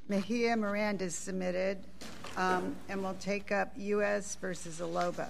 Mejia Miranda is submitted, and we'll take up U.S. versus Aloba.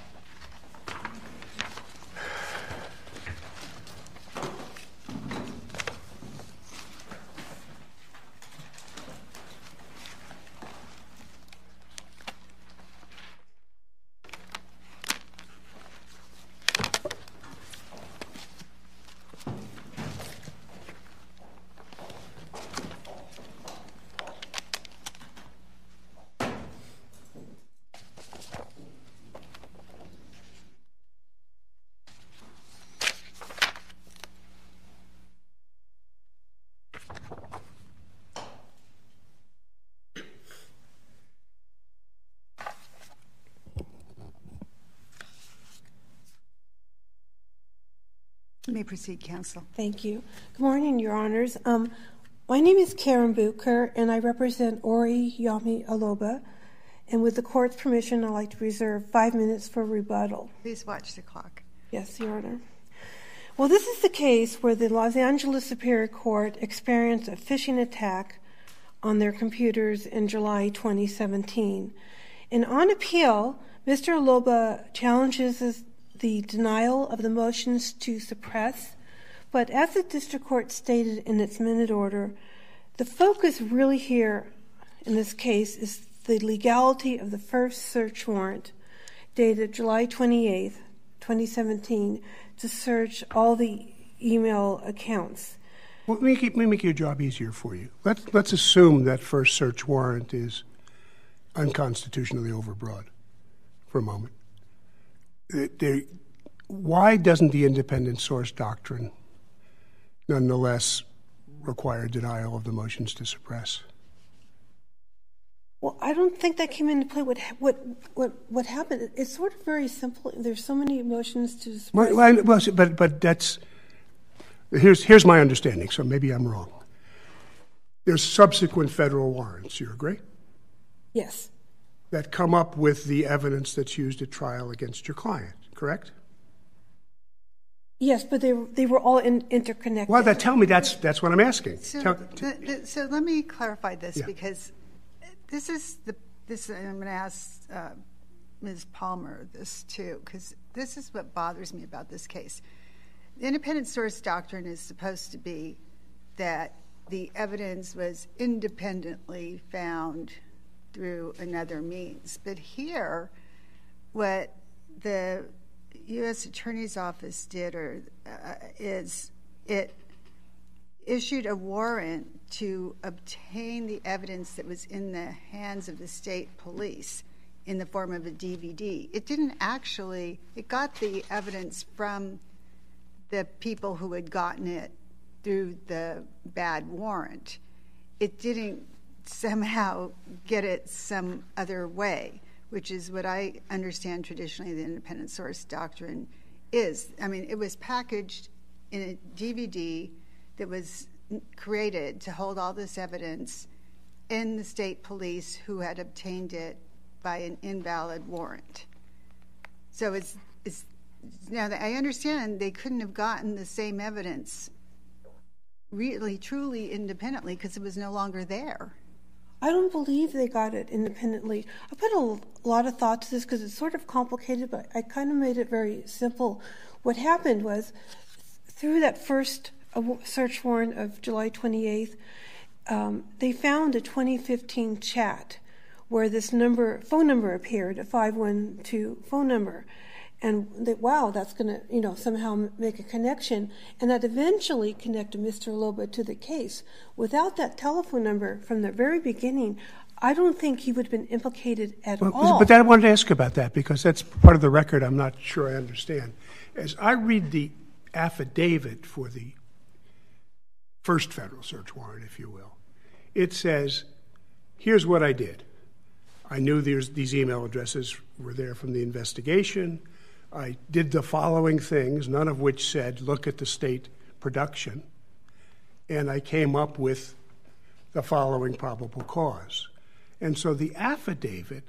You may proceed, counsel. Thank you. Good morning, Your Honors. My name is Karen Bucher, and I represent Ori Yami Aloba. And with the court's permission, I'd like to reserve 5 minutes for rebuttal. Please watch the clock. Yes, Your Honor. Well, this is the case where the Los Angeles Superior Court experienced a phishing attack on their computers in July 2017. And on appeal, Mr. Aloba challenges the denial of the motions to suppress, but as the district court stated in its minute order, the focus really here in this case is the legality of the first search warrant dated July 28th, 2017, to search all the email accounts. Well, let me make your job easier for you. Let's assume that first search warrant is unconstitutionally overbroad for a moment. Why doesn't the independent source doctrine nonetheless require denial of the motions to suppress? Well, I don't think that came into play. What happened? It's sort of very simple. There's so many motions to suppress. But that's here's my understanding. So maybe I'm wrong. There's subsequent federal warrants. You agree? Yes. That come up with the evidence that's used at trial against your client. Correct? Yes, but they were all interconnected. Well, tell me that's what I'm asking. So let me clarify this, because this I'm going to ask Ms. Palmer this too, because this is what bothers me about this case. The independent source doctrine is supposed to be that the evidence was independently found through another means, but here, what the U.S. Attorney's Office did is it issued a warrant to obtain the evidence that was in the hands of the state police in the form of a DVD. It didn't actually, it got the evidence from the people who had gotten it through the bad warrant. It didn't somehow get it some other way, which is what I understand traditionally the independent source doctrine is. I mean, it was packaged in a DVD that was created to hold all this evidence in the state police who had obtained it by an invalid warrant. So now I understand they couldn't have gotten the same evidence really, truly independently because it was no longer there. I don't believe they got it independently. I put a lot of thought to this because it's sort of complicated, but I kind of made it very simple. What happened was, through that first search warrant of July 28th, they found a 2015 chat where this phone number appeared, a 512 phone number. And that's going to, somehow make a connection. And that eventually connected Mr. Aloba to the case. Without that telephone number from the very beginning, I don't think he would have been implicated at all. But I wanted to ask about that because that's part of the record I'm not sure I understand. As I read the affidavit for the first federal search warrant, if you will, it says, here's what I did. I knew these email addresses were there from the investigation. I did the following things, none of which said, look at the state production. And I came up with the following probable cause. And so the affidavit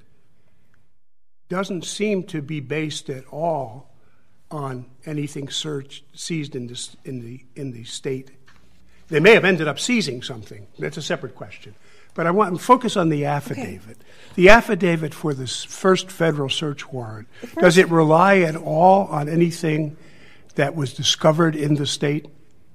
doesn't seem to be based at all on anything seized in the state They may have ended up seizing something. That's a separate question. But I want to focus on the affidavit. Okay. The affidavit for this first federal search warrant, does it rely at all on anything that was discovered in the state?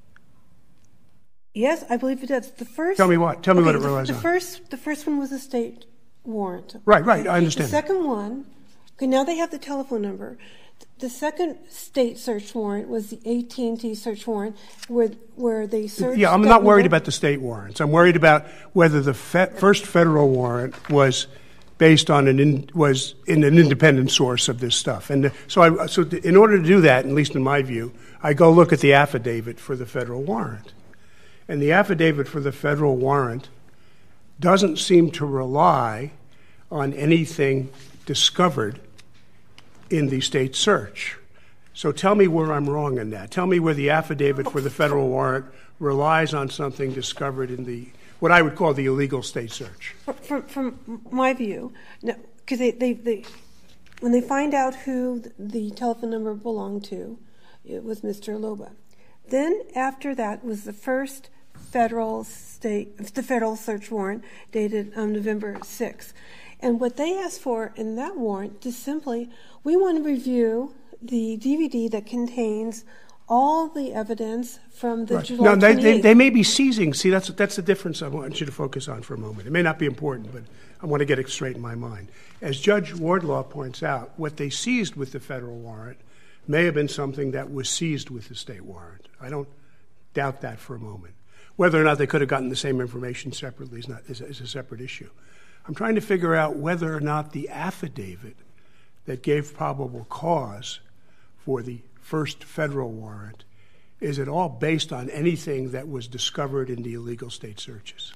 Yes, I believe it does. The first. Tell me what. Tell me what it relies on. The first one was a state warrant. Right. I understand. The second one. Okay, now they have the telephone number. The second state search warrant was the AT&T search warrant, where they searched. Yeah, I'm not worried about the state warrants. I'm worried about whether the first federal warrant was based on an independent source of this stuff. And so in order to do that, at least in my view, I go look at the affidavit for the federal warrant. And the affidavit for the federal warrant doesn't seem to rely on anything discovered in the state search. So tell me where I'm wrong in that. Tell me where the affidavit for the federal warrant relies on something discovered in what I would call the illegal state search. From my view, because they when they find out who the telephone number belonged to, it was Mr. Loba. Then after that was the first federal search warrant dated November 6th. And what they asked for in that warrant is simply, we want to review the DVD that contains all the evidence from the July 28th. They may be seizing. See, that's the difference I want you to focus on for a moment. It may not be important, but I want to get it straight in my mind. As Judge Wardlaw points out, what they seized with the federal warrant may have been something that was seized with the state warrant. I don't doubt that for a moment. Whether or not they could have gotten the same information separately is a separate issue. I'm trying to figure out whether or not the affidavit that gave probable cause for the first federal warrant is at all based on anything that was discovered in the illegal state searches.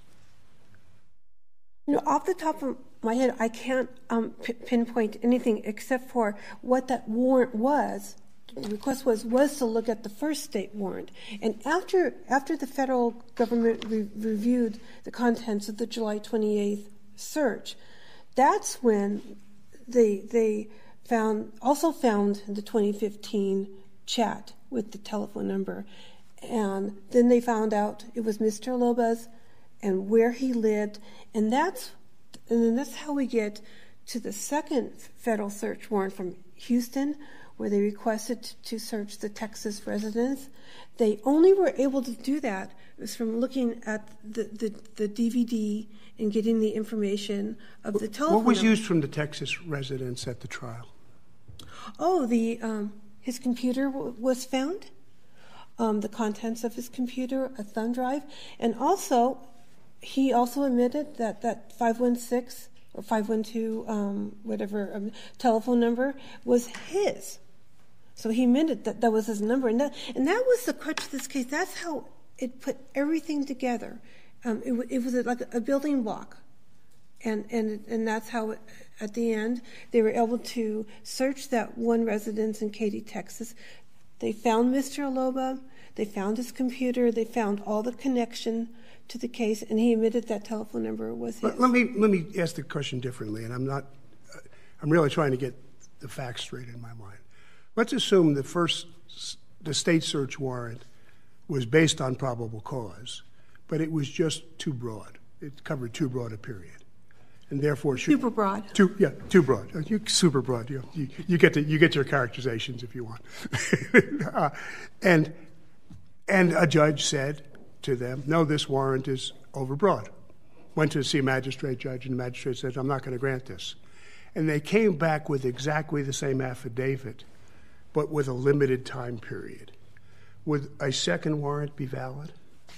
Off the top of my head, I can't pinpoint anything except for what that warrant was. The request was to look at the first state warrant. And after the federal government reviewed the contents of the July 28th search, that's when they also found the 2015 chat with the telephone number. And then they found out it was Mr. Loba's and where he lived. And then that's how we get to the second federal search warrant from Houston, where they requested to search the Texas residence. They only were able to do that was from looking at the DVD and getting the information of the telephone. What was used from the Texas residence at the trial? Oh, his computer was found, the contents of his computer, a thumb drive, and also he also admitted that 516 or 512 telephone number was his. So he admitted that was his number, and that was the crutch of this case. That's how it put everything together. It was like a building block, and that's how at the end they were able to search that one residence in Katy, Texas. They found Mr. Loba, they found his computer, they found all the connection to the case, and he admitted that telephone number was his. Let me ask the question differently, and I'm really trying to get the facts straight in my mind. Let's assume the state search warrant was based on probable cause, but it was just too broad. It covered too broad a period, and therefore super broad. Too broad. Super broad. You get your characterizations if you want. And a judge said to them, "No, this warrant is overbroad." Went to see a magistrate judge, and the magistrate said, "I'm not going to grant this." And they came back with exactly the same affidavit, but with a limited time period. Would a second warrant be valid?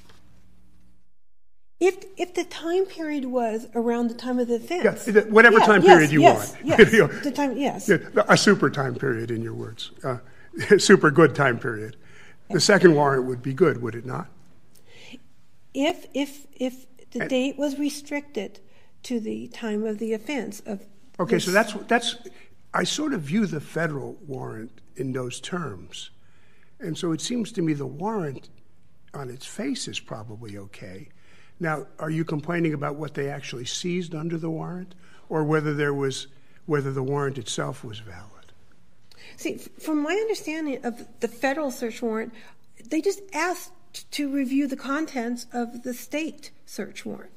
If the time period was around the time of the offense. Yeah, whatever time period you want. Yes, the time, yes. A super time period, in your words. Super good time period. The second warrant would be good, would it not? If the date was restricted to the time of the offense. Okay, so that's I sort of view the federal warrant in those terms. And so it seems to me the warrant on its face is probably okay. Now, are you complaining about what they actually seized under the warrant, or whether the warrant itself was valid? See, from my understanding of the federal search warrant, they just asked to review the contents of the state search warrant,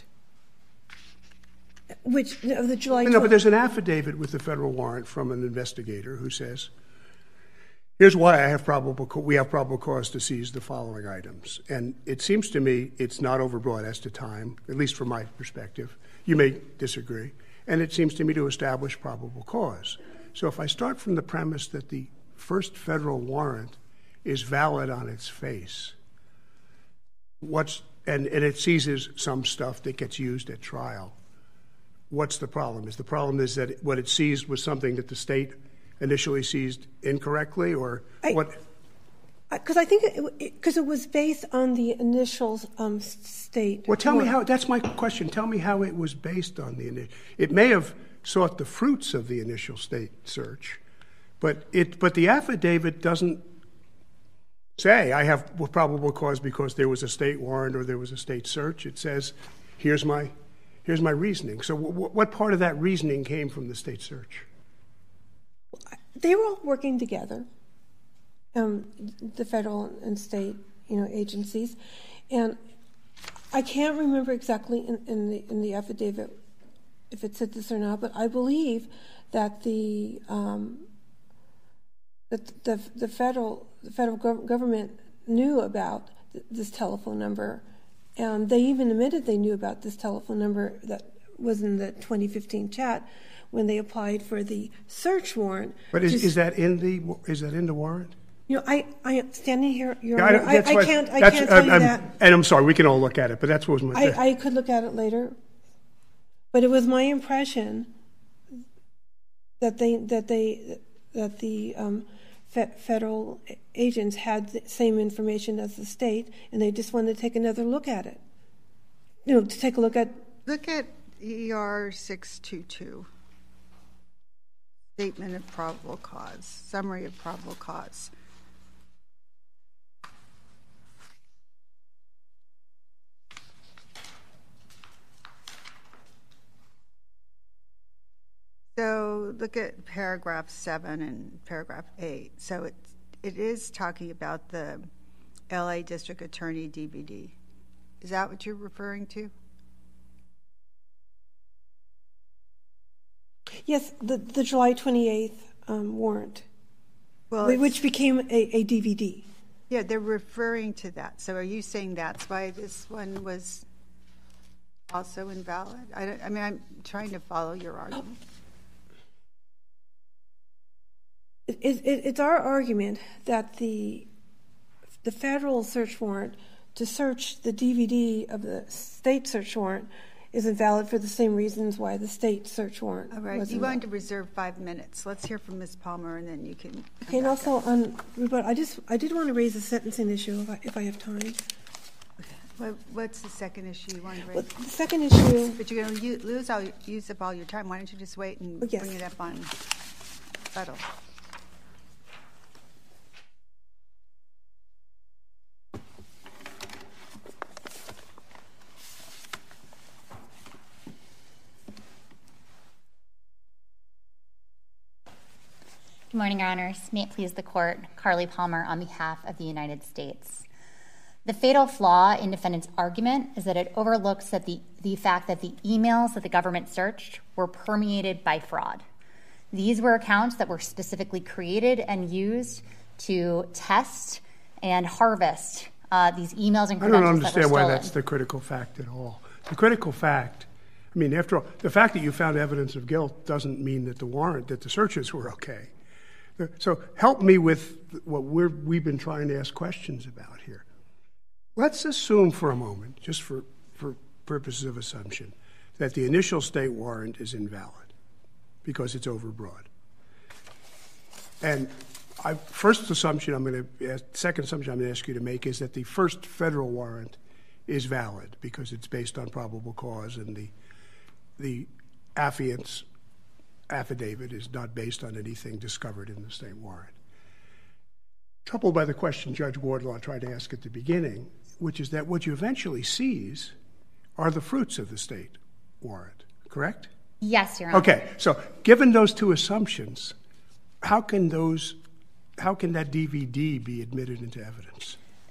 which of the July 12th. No, but there's an affidavit with the federal warrant from an investigator who says, here's why we have probable cause to seize the following items. And it seems to me it's not overbroad as to time, at least from my perspective. You may disagree. And it seems to me to establish probable cause. So if I start from the premise that the first federal warrant is valid on its face, and it seizes some stuff that gets used at trial, what's the problem? Is the problem is that what it seized was something that the state initially seized incorrectly, or what? Because I think because it was based on the initial state. Well, tell me how. That's my question. Tell me how it was based on the initial. It may have sought the fruits of the initial state search, but the affidavit doesn't say I have probable cause because there was a state warrant or there was a state search. It says, here's my reasoning. So what part of that reasoning came from the state search? They were all working together, the federal and state, agencies, and I can't remember exactly in the affidavit if it said this or not, but I believe that the federal government knew about this telephone number, and they even admitted they knew about this telephone number that was in the 2015 chat when they applied for the search warrant. But is that in the warrant? I am standing here. I can't tell you that. And I'm sorry, we can all look at it, but that's what was my. I could look at it later, but it was my impression that the federal agents had the same information as the state, and they just wanted to take another look at it. To take a look at. Look at ER 622. Statement of probable cause. Summary of probable cause. So look at paragraph 7 and paragraph 8. So it is talking about the LA District Attorney DVD. Is that what you're referring to? Yes, the July 28th warrant, which became a DVD. Yeah, they're referring to that. So are you saying that's why this one was also invalid? I'm trying to follow your argument. It's our argument that the federal search warrant to search the DVD of the state search warrant is invalid for the same reasons why the state search warrant was invalid. You wanted to reserve 5 minutes. Let's hear from Ms. Palmer, and then you can. Okay, and also I did want to raise a sentencing issue if I have time. What's the second issue you want to raise? The second issue. But you're going to use up all your time. Why don't you just wait and bring it up on rebuttal? Good morning, Your Honors. May it please the Court, Carly Palmer on behalf of the United States. The fatal flaw in defendant's argument is that it overlooks that the fact that the emails that the government searched were permeated by fraud. These were accounts that were specifically created and used to test and harvest these emails and credentials that were stolen. I don't understand why that's the critical fact at all. The critical fact, after all, the fact that you found evidence of guilt doesn't mean that the searches were okay. So help me with what we've been trying to ask questions about here. Let's assume for a moment, just for purposes of assumption, that the initial state warrant is invalid because it's overbroad. And second assumption I'm going to ask you to make is that the first federal warrant is valid because it's based on probable cause, and the affiant's affidavit is not based on anything discovered in the state warrant. Troubled by the question Judge Wardlaw tried to ask at the beginning, which is that what you eventually seize are the fruits of the state warrant, correct? Yes, Your Honor. Okay, so given those two assumptions, how can that DVD be admitted into evidence?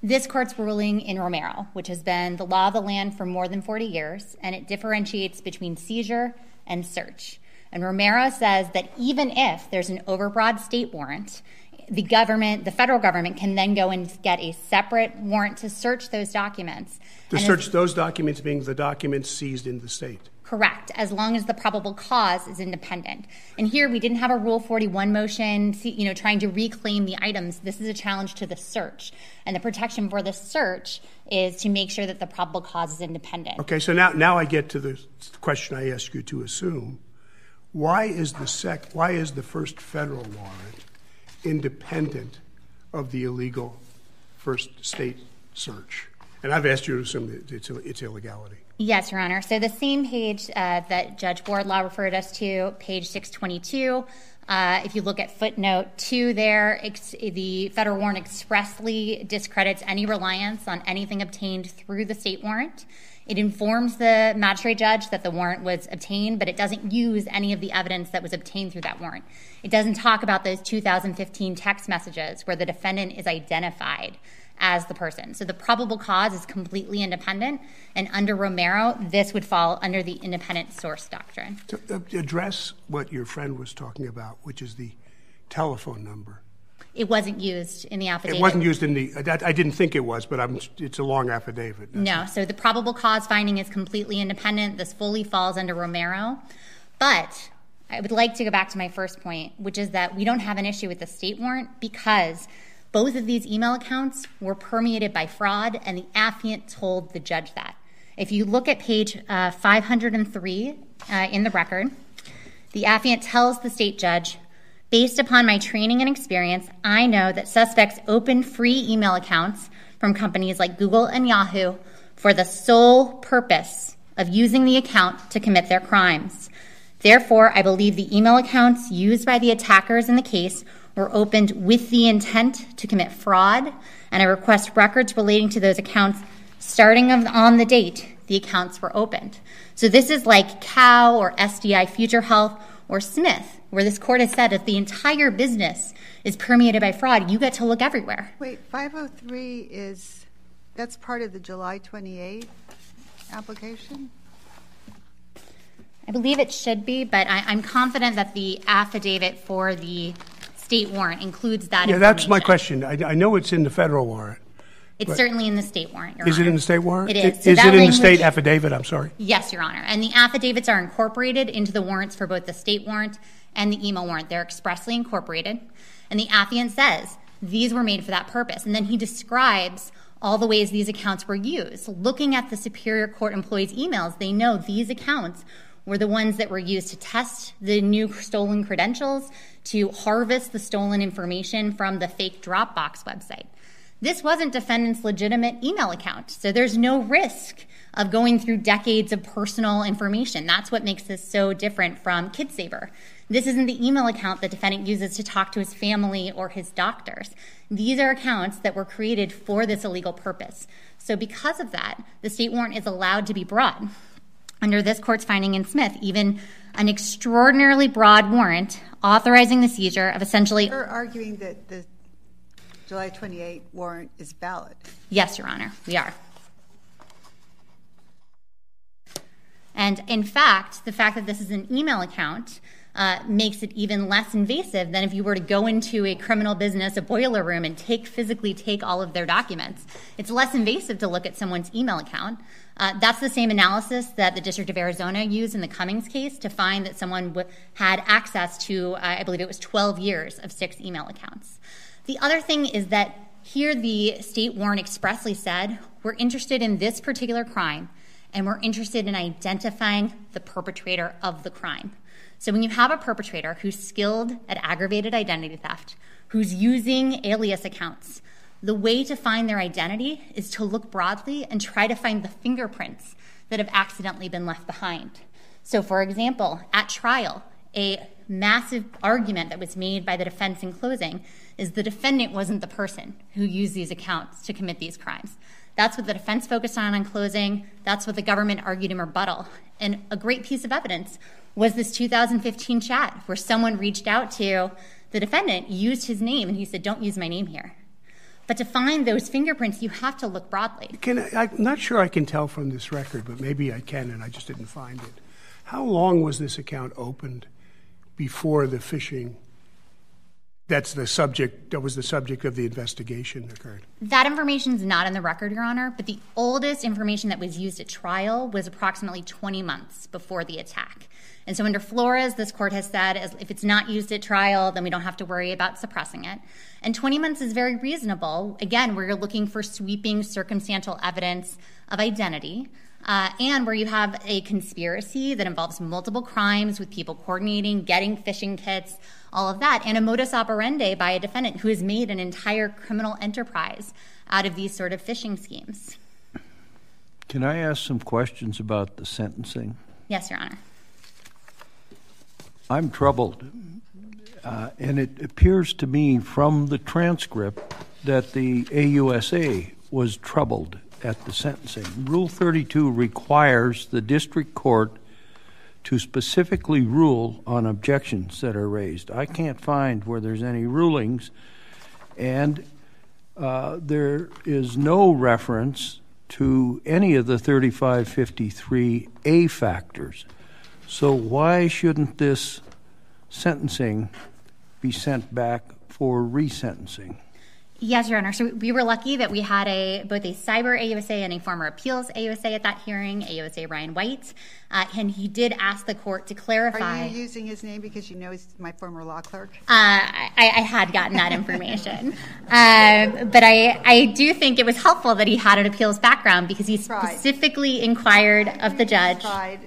this court's ruling in Romero, which has been the law of the land for more than 40 years, and it differentiates between seizure and search. And Romero says that even if there's an overbroad state warrant, the federal government can then go and get a separate warrant to search those documents. To search those documents being the documents seized in the state. Correct, as long as the probable cause is independent. And here we didn't have a Rule 41 motion, trying to reclaim the items. This is a challenge to the search. And the protection for the search is to make sure that the probable cause is independent. Okay, so now I get to the question I asked you to assume. Why is the first federal warrant independent of the illegal first state search? And I've asked you to assume that it's illegality. Yes, Your Honor. So the same page that Judge Wardlaw referred us to, page 622, if you look at footnote 2 there, the federal warrant expressly discredits any reliance on anything obtained through the state warrant. It informs the magistrate judge that the warrant was obtained, but it doesn't use any of the evidence that was obtained through that warrant. It doesn't talk about those 2015 text messages where the defendant is identified as the person. So the probable cause is completely independent, and under Romero, this would fall under the independent source doctrine. To address what your friend was talking about, which is the telephone number. It wasn't used in the affidavit. It wasn't used in I didn't think it was, but it's a long affidavit. No, so the probable cause finding is completely independent. This fully falls under Romero. But I would like to go back to my first point, which is that we don't have an issue with the state warrant because both of these email accounts were permeated by fraud, and the affiant told the judge that. If you look at page 503 in the record, the affiant tells the state judge, based upon my training and experience, I know that suspects open free email accounts from companies like Google and Yahoo for the sole purpose of using the account to commit their crimes. Therefore, I believe the email accounts used by the attackers in the case were opened with the intent to commit fraud, and I request records relating to those accounts starting on the date the accounts were opened. So this is like Cow or SDI Future Health or Smith, where this court has said if the entire business is permeated by fraud, you get to look everywhere. Wait, 503 that's part of the July 28 application? I believe it should be, but I'm confident that the affidavit for the state warrant includes that information. Yeah, that's my question. I know it's in the federal warrant. It's certainly in the state warrant, Your Honor. Is it in the state warrant? It is. So is it in the state affidavit? I'm sorry. Yes, Your Honor. And the affidavits are incorporated into the warrants for both the state warrant and the email warrant. They're expressly incorporated. And the affiant says these were made for that purpose. And then he describes all the ways these accounts were used. Looking at the Superior Court employees' emails, they know these accounts were the ones that were used to test the new stolen credentials, to harvest the stolen information from the fake Dropbox website. This wasn't defendant's legitimate email account, so there's no risk of going through decades of personal information. That's what makes this so different from KidSaver. This isn't the email account the defendant uses to talk to his family or his doctors. These are accounts that were created for this illegal purpose. So because of that, the state warrant is allowed to be brought. Under this court's finding in Smith, even an extraordinarily broad warrant authorizing the seizure of essentially... You're arguing that the July 28 warrant is valid. Yes, Your Honor, we are. And in fact, the fact that this is an email account makes it even less invasive than if you were to go into a criminal business, a boiler room, and physically take all of their documents. It's less invasive to look at someone's email account. That's the same analysis that the District of Arizona used in the Cummings case to find that someone had access to, I believe it was 12 years of 6 email accounts. The other thing is that here the state warrant expressly said, we're interested in this particular crime, and we're interested in identifying the perpetrator of the crime. So when you have a perpetrator who's skilled at aggravated identity theft, who's using alias accounts, the way to find their identity is to look broadly and try to find the fingerprints that have accidentally been left behind. So for example, at trial, a massive argument that was made by the defense in closing is the defendant wasn't the person who used these accounts to commit these crimes. That's what the defense focused on closing. That's what the government argued in rebuttal. And a great piece of evidence was this 2015 chat where someone reached out to the defendant, used his name, and he said, don't use my name here. But to find those fingerprints, you have to look broadly. I'm not sure I can tell from this record, but maybe I can, and I just didn't find it. How long was this account opened before the phishing that was the subject of the investigation occurred? That information is not in the record, Your Honor, but the oldest information that was used at trial was approximately 20 months before the attack. And so under Flores, this court has said if it's not used at trial, then we don't have to worry about suppressing it. And 20 months is very reasonable, again, where you're looking for sweeping circumstantial evidence of identity, and where you have a conspiracy that involves multiple crimes with people coordinating, getting phishing kits, all of that, and a modus operandi by a defendant who has made an entire criminal enterprise out of these sort of phishing schemes. Can I ask some questions about the sentencing? Yes, Your Honor. I'm troubled, and it appears to me from the transcript that the AUSA was troubled at the sentencing. Rule 32 requires the district court to specifically rule on objections that are raised. I can't find where there's any rulings, and there is no reference to any of the 3553A factors. So why shouldn't this sentencing be sent back for resentencing? Yes, Your Honor. So we were lucky that we had both a cyber AUSA and a former appeals AUSA at that hearing, AUSA Ryan White, and he did ask the court to clarify. Are you using his name because you know he's my former law clerk? I had gotten that information. But I do think it was helpful that he had an appeals background because he specifically inquired of the judge.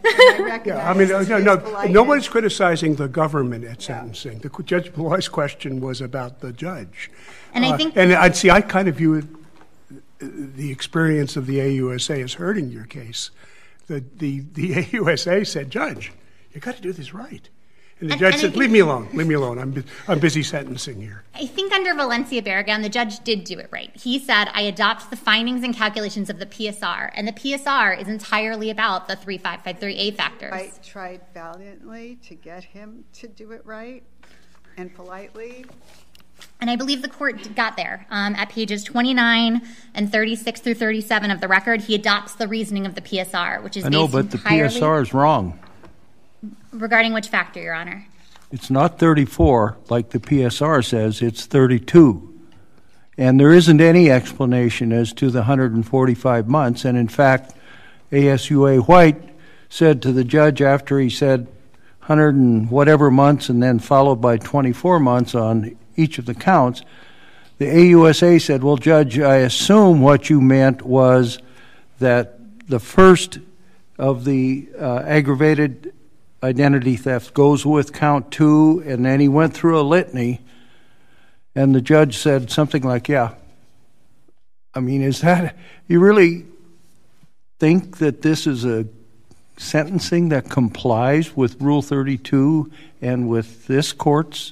Nobody's criticizing the government at sentencing. The Judge Malloy's question was about the judge. And I think, I kind of view the experience of the AUSA as hurting your case. The AUSA said, "Judge, you got to do this right," and the judge said, "Leave me alone. Leave me alone. I'm busy sentencing here." I think under Valencia Barragán, the judge did do it right. He said, "I adopt the findings and calculations of the PSR," and the PSR is entirely about the 3553A factors. I tried valiantly to get him to do it right and politely. And I believe the court got there. At pages 29 and 36 through 37 of the record, he adopts the reasoning of the PSR, which is based entirely... but the PSR is wrong. Regarding which factor, Your Honor? It's not 34, like the PSR says, it's 32. And there isn't any explanation as to the 145 months. And in fact, ASUA White said to the judge after he said 100 and whatever months and then followed by 24 months on each of the counts, the AUSA said, "Well, Judge, I assume what you meant was that the first of the aggravated identity theft goes with count 2, and then he went through a litany." And the judge said something like, "Yeah." I mean, is that, you really think that this is a sentencing that complies with Rule 32 and with this court's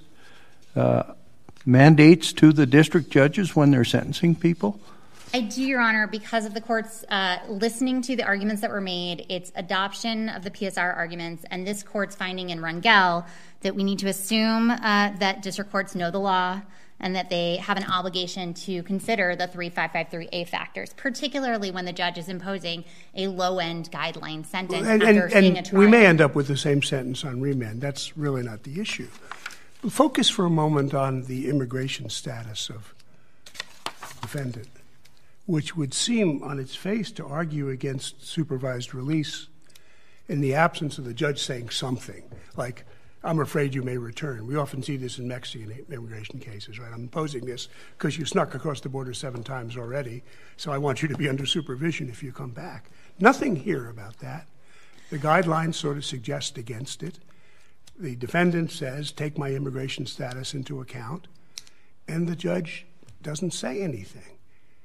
mandates to the district judges when they're sentencing people? I do, Your Honor, because of the court's listening to the arguments that were made, its adoption of the PSR arguments, and this court's finding in Rangel that we need to assume that district courts know the law and that they have an obligation to consider the 3553A factors, particularly when the judge is imposing a low-end guideline sentence after seeing a trial. We may end up with the same sentence on remand. That's really not the issue. Focus for a moment on the immigration status of the defendant, which would seem on its face to argue against supervised release in the absence of the judge saying something, like, "I'm afraid you may return." We often see this in Mexican immigration cases, right? "I'm imposing this because you snuck across the border 7 times already, so I want you to be under supervision if you come back." Nothing here about that. The guidelines sort of suggest against it. The defendant says, "Take my immigration status into account," and the judge doesn't say anything.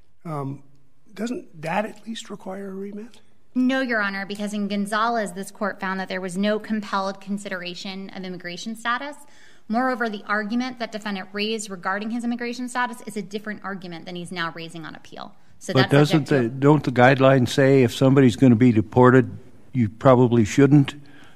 Doesn't that at least require a remand? No, Your Honor, because in Gonzalez, this court found that there was no compelled consideration of immigration status. Moreover, the argument that defendant raised regarding his immigration status is a different argument than he's now raising on appeal. So but don't the guidelines say if somebody's going to be deported, you probably shouldn't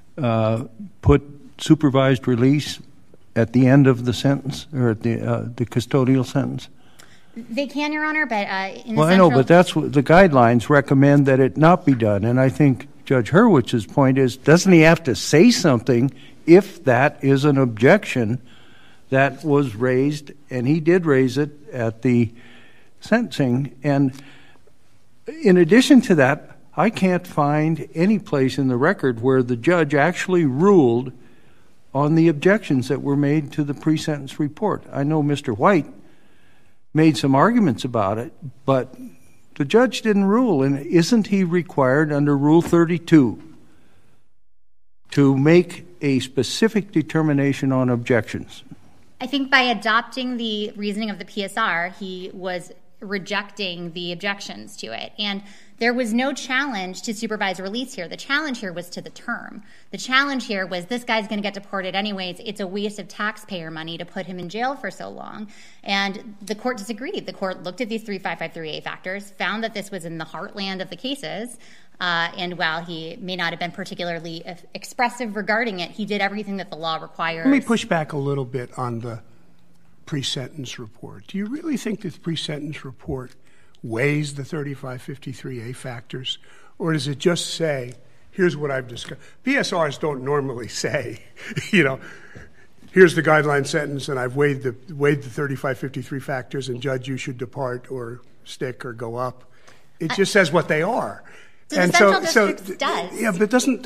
put supervised release at the end of the sentence or at the custodial sentence? They can, Your Honor, but in the Well, I know, but that's what the guidelines recommend, that it not be done. And I think Judge Hurwitz's point is, doesn't he have to say something if that is an objection that was raised? And he did raise it at the sentencing. And in addition to that, I can't find any place in the record where the judge actually ruled on the objections that were made to the pre-sentence report. I know Mr. White made some arguments about it, but the judge didn't rule. And isn't he required under Rule 32 to make a specific determination on objections? I think by adopting the reasoning of the PSR, he was rejecting the objections to it. And there was no challenge to supervised release here. The challenge here was to the term. The challenge here was, this guy's going to get deported anyways. It's a waste of taxpayer money to put him in jail for so long. And the court disagreed. The court looked at these 3553A factors, found that this was in the heartland of the cases, and while he may not have been particularly expressive regarding it, he did everything that the law requires. Let me push back a little bit on the pre-sentence report. Do you really think that the pre-sentence report weighs the 3553A factors, or does it just say, here's what I've discussed? PSRs don't normally say, here's the guideline sentence, and I've weighed the 3553 factors, and judge, you should depart or stick or go up. It just says what they are. So and the Central District does. Yeah, but doesn't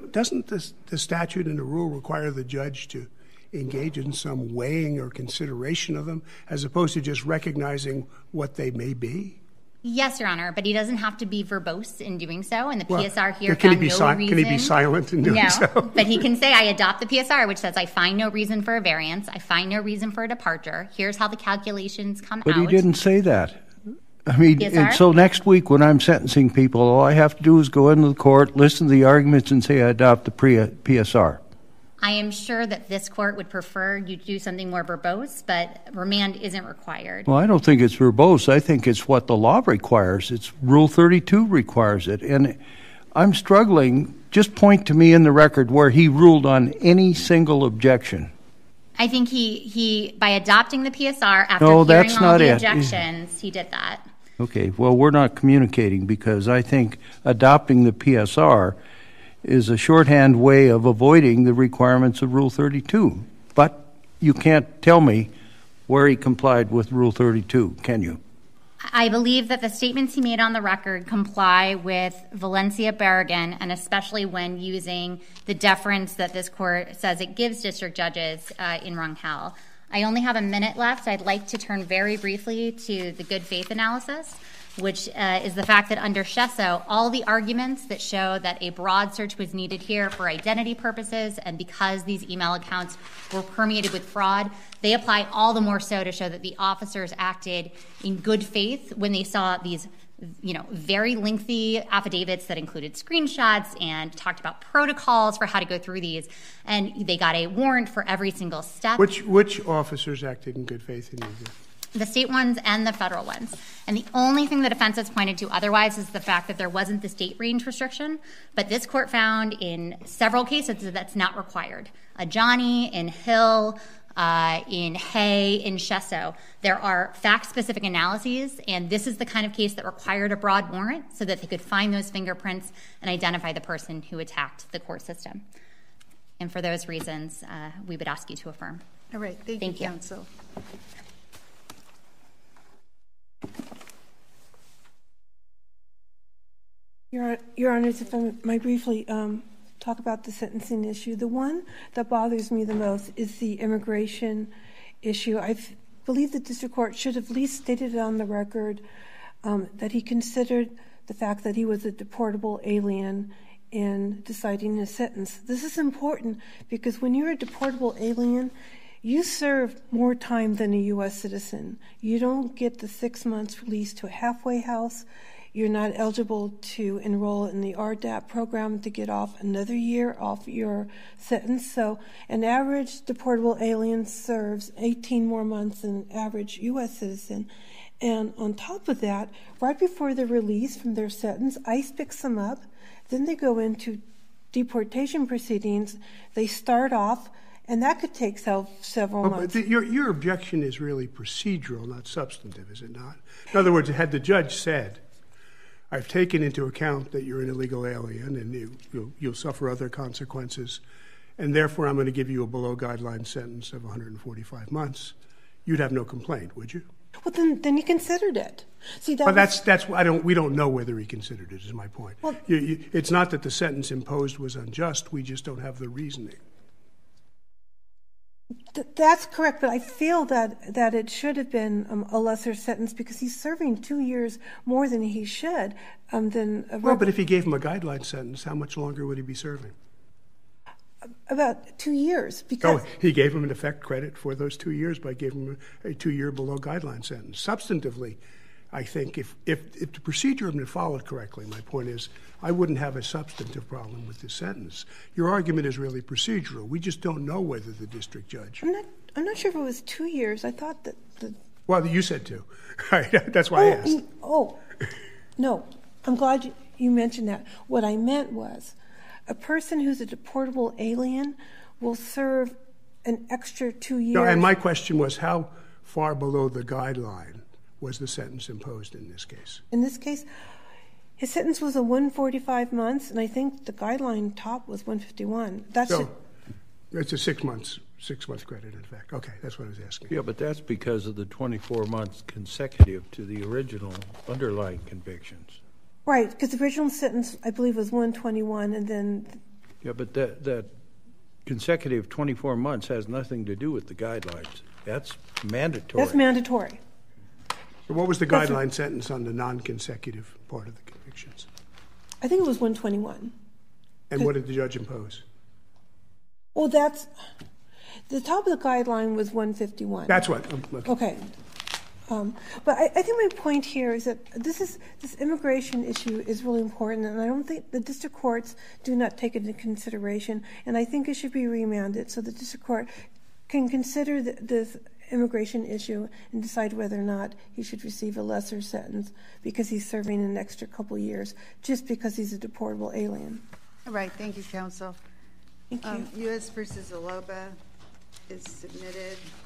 the statute and the rule require the judge to engage in some weighing or consideration of them, as opposed to just recognizing what they may be? Yes, Your Honor, but he doesn't have to be verbose in doing so, and the PSR here found no reason. Can he be silent in doing so? No, but he can say, I adopt the PSR, which says, I find no reason for a variance, I find no reason for a departure, here's how the calculations come out. But he didn't say that. I mean, and so next week when I'm sentencing people, all I have to do is go into the court, listen to the arguments, and say I adopt the PSR. I am sure that this court would prefer you do something more verbose, but remand isn't required. Well, I don't think it's verbose. I think it's what the law requires. It's Rule 32 requires it. And I'm struggling. Just point to me in the record where he ruled on any single objection. I think he by adopting the PSR after hearing all the it. objections, he did that. Okay, well, we're not communicating, because I think adopting the PSR is a shorthand way of avoiding the requirements of Rule 32. But you can't tell me where he complied with Rule 32, can you? I believe that the statements he made on the record comply with Valencia Barragan, and especially when using the deference that this court says it gives district judges in Rangel. I only have a minute left. I'd like to turn very briefly to the good faith analysis, which is the fact that under Shesso, all the arguments that show that a broad search was needed here for identity purposes and because these email accounts were permeated with fraud, they apply all the more so to show that the officers acted in good faith when they saw these very lengthy affidavits that included screenshots and talked about protocols for how to go through these. And they got a warrant for every single step. Which officers acted in good faith in your view? The state ones and the federal ones. And the only thing the defense has pointed to otherwise is the fact that there wasn't the state range restriction. But this court found in several cases that that's not required. Johnny, in Hill, in Hay, in Shesso, there are fact-specific analyses, and this is the kind of case that required a broad warrant so that they could find those fingerprints and identify the person who attacked the court system. And for those reasons, we would ask you to affirm. All right. Thank you, counsel. Your Honor, if I might briefly talk about the sentencing issue. The one that bothers me the most is the immigration issue. I believe the district court should have at least stated on the record that he considered the fact that he was a deportable alien in deciding his sentence. This is important because when you're a deportable alien, you serve more time than a U.S. citizen. You don't get the 6 months release to a halfway house. You're not eligible to enroll in the RDAP program to get off another year off your sentence. So an average deportable alien serves 18 more months than an average U.S. citizen. And on top of that, right before they're released from their sentence, ICE picks them up. Then they go into deportation proceedings. They start off And that could take several months. But your objection is really procedural, not substantive, is it not? In other words, had the judge said, I've taken into account that you're an illegal alien and you'll suffer other consequences, and therefore I'm going to give you a below-guideline sentence of 145 months, you'd have no complaint, would you? Well, then he considered it. See, but we don't know whether he considered it, is my point. Well, it's not that the sentence imposed was unjust, we just don't have the reasoning. That's correct, but I feel that it should have been a lesser sentence because he's serving 2 years more than he should. Well, but if he gave him a guideline sentence, how much longer would he be serving? About 2 years. Because he gave him, in effect, credit for those 2 years by giving him a 2-year below-guideline sentence. Substantively, I think if the procedure had been followed correctly, my point is, I wouldn't have a substantive problem with this sentence. Your argument is really procedural. We just don't know whether the district judge... I'm not sure if it was 2 years. I thought that... Well, you said 2. That's why I asked. No. I'm glad you mentioned that. What I meant was a person who's a deportable alien will serve an extra 2 years... No, and my question was, how far below the guideline was the sentence imposed in this case? In this case, his sentence was 145 months, and I think the guideline top was 151. It's a 6 months credit, in fact. Okay, that's what I was asking. Yeah, but that's because of the 24 months consecutive to the original underlying convictions. Right, because the original sentence, I believe, was 121, and then... Yeah, but that consecutive 24 months has nothing to do with the guidelines. That's mandatory. That's mandatory. So what was the guideline sentence on the non-consecutive part of the convictions? I think it was 121. And what did the judge impose? Well, that's... The top of the guideline was 151. That's what... Okay. But I think my point here is that this immigration issue is really important, and I don't think the district courts do not take it into consideration, and I think it should be remanded so the district court can consider this immigration issue and decide whether or not he should receive a lesser sentence because he's serving an extra couple years just because he's a deportable alien. All right. Thank you, counsel. Thank you. U.S. versus Aloba is submitted.